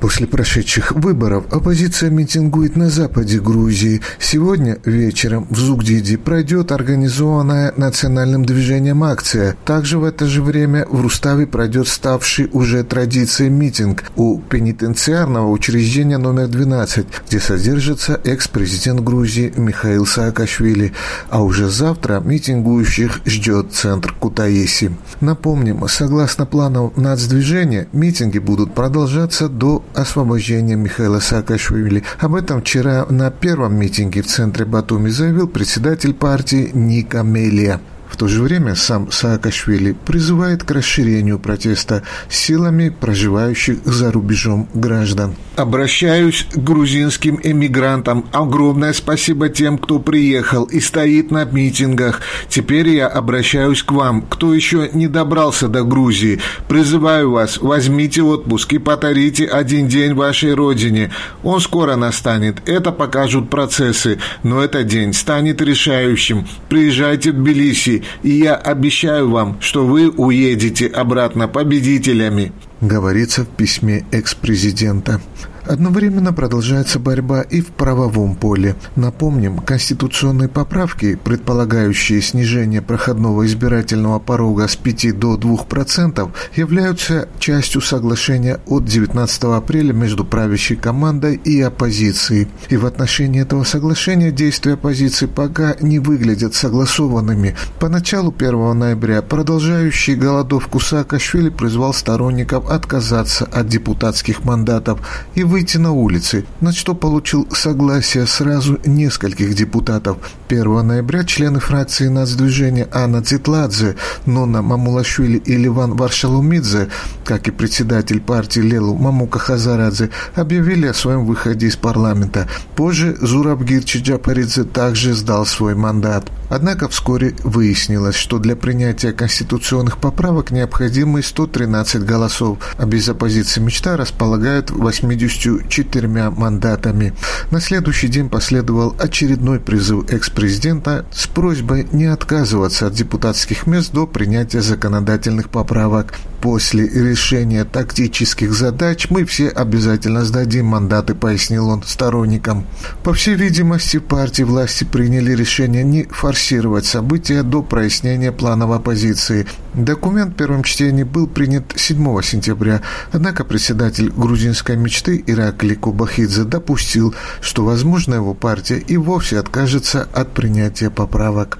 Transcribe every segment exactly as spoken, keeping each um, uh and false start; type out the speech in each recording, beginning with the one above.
После прошедших выборов оппозиция митингует на западе Грузии. Сегодня вечером в Зугдиди пройдет организованная национальным движением акция. Также в это же время в Руставе пройдет ставший уже традицией митинг у пенитенциарного учреждения номер двенадцать, где содержится экс-президент Грузии Михаил Саакашвили. А уже завтра митингующих ждет центр Кутаиси. Напомним, согласно планам нацдвижения, митинги будут продолжаться до освобождения Михаила Саакашвили. Об этом вчера на первом митинге в центре Батуми заявил председатель партии Ника Мелия. В то же время сам Саакашвили призывает к расширению протеста силами проживающих за рубежом граждан. Обращаюсь к грузинским эмигрантам. Огромное спасибо тем, кто приехал и стоит на митингах. Теперь я обращаюсь к вам, кто еще не добрался до Грузии. Призываю вас, возьмите отпуск и подарите один день вашей родине. Он скоро настанет. Это покажут процессы, но этот день станет решающим. Приезжайте в Тбилиси, и я обещаю вам, что вы уедете обратно победителями, говорится в письме экс-президента. Одновременно продолжается борьба и в правовом поле. Напомним, конституционные поправки, предполагающие снижение проходного избирательного порога с пяти до двух процентов, являются частью соглашения от девятнадцатого апреля между правящей командой и оппозицией. И в отношении этого соглашения действия оппозиции пока не выглядят согласованными. Поначалу первого ноября продолжающий голодовку Саакашвили призвал сторонников отказаться от депутатских мандатов и выйти на улицы, на что получил согласие сразу нескольких депутатов. первого ноября члены фракции нацдвижения Анна Цитладзе, Нонна Мамулашвили и Ливан Варшалумидзе, как и председатель партии Лелу Мамука Хазарадзе, объявили о своем выходе из парламента. Позже Зурабгир Чиджапаридзе также сдал свой мандат. Однако вскоре выяснилось, что для принятия конституционных поправок необходимы сто тринадцать голосов, а без оппозиции «Мечта» располагает восемьдесят четырьмя мандатами. На следующий день последовал очередной призыв экс-президента с просьбой не отказываться от депутатских мест до принятия законодательных поправок. После решения тактических задач мы все обязательно сдадим мандаты, пояснил он сторонникам. По всей видимости, партии власти приняли решение не форсировать события до прояснения планов оппозиции. Документ в первом чтении был принят седьмого сентября, однако председатель грузинской «Мечты» Иракли Кобахидзе допустил, что, возможно, его партия и вовсе откажется от принятия поправок.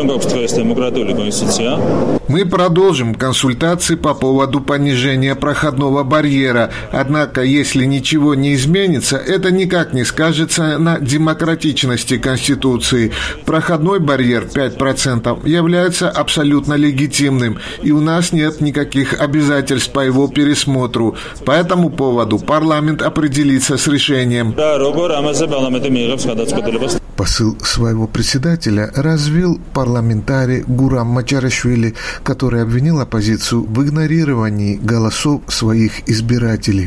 Мы продолжим консультации по поводу понижения проходного барьера. Однако, если ничего не изменится, это никак не скажется на демократичности Конституции. Проходной барьер пять процентов является абсолютно легитимным, и у нас нет никаких обязательств по его пересмотру. По этому поводу парламент определится с решением. Посыл своего председателя развил парламентарий Гурам Мачарашвили, который обвинил оппозицию в игнорировании голосов своих избирателей.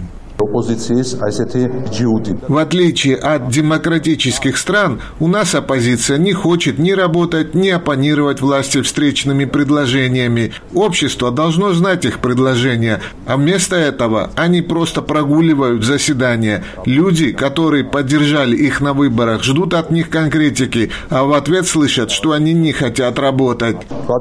В отличие от демократических стран, у нас оппозиция не хочет ни работать, ни оппонировать власти встречными предложениями. Общество должно знать их предложения, а вместо этого они просто прогуливают заседания. Люди, которые поддержали их на выборах, ждут от них конкретики, а в ответ слышат, что они не хотят работать.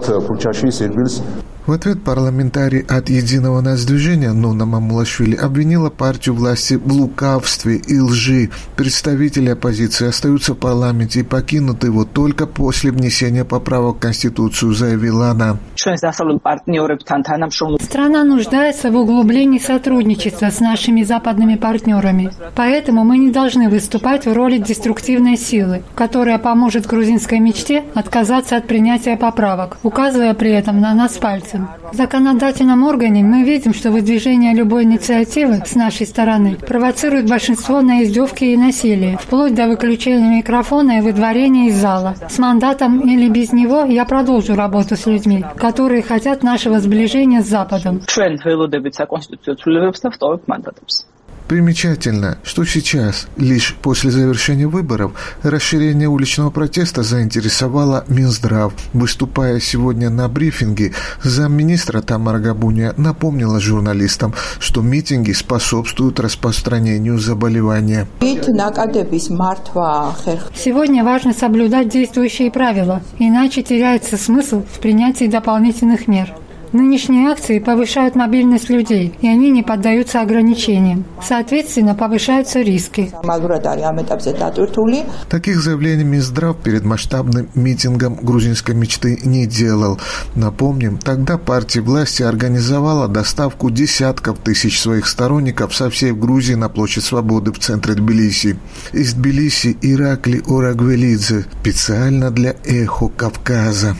В ответ парламентарий от «Единого нацдвижения» Нонна Мамулашвили обвинила партию власти в лукавстве и лжи. Представители оппозиции остаются в парламенте и покинут его только после внесения поправок в Конституцию, заявила она. Страна нуждается в углублении сотрудничества с нашими западными партнерами. Поэтому мы не должны выступать в роли деструктивной силы, которая поможет грузинской «Мечте» отказаться от принятия поправок, указывая при этом на нас пальцем. В законодательном органе мы видим, что выдвижение любой инициативы с нашей стороны провоцирует большинство на издевки и насилие, вплоть до выключения микрофона и выдворения из зала. С мандатом или без него я продолжу работу с людьми, которые хотят нашего сближения с Западом. Примечательно, что сейчас, лишь после завершения выборов, расширение уличного протеста заинтересовало Минздрав. Выступая сегодня на брифинге, замминистра Тамара Габуния напомнила журналистам, что митинги способствуют распространению заболевания. Сегодня важно соблюдать действующие правила, иначе теряется смысл в принятии дополнительных мер. Нынешние акции повышают мобильность людей, и они не поддаются ограничениям. Соответственно, повышаются риски. Таких заявлений Минздрав перед масштабным митингом грузинской мечты не делал. Напомним, тогда партия власти организовала доставку десятков тысяч своих сторонников со всей Грузии на площадь Свободы в центре Тбилиси. Из Тбилиси Иракли Орагвелидзе специально для «Эхо Кавказа».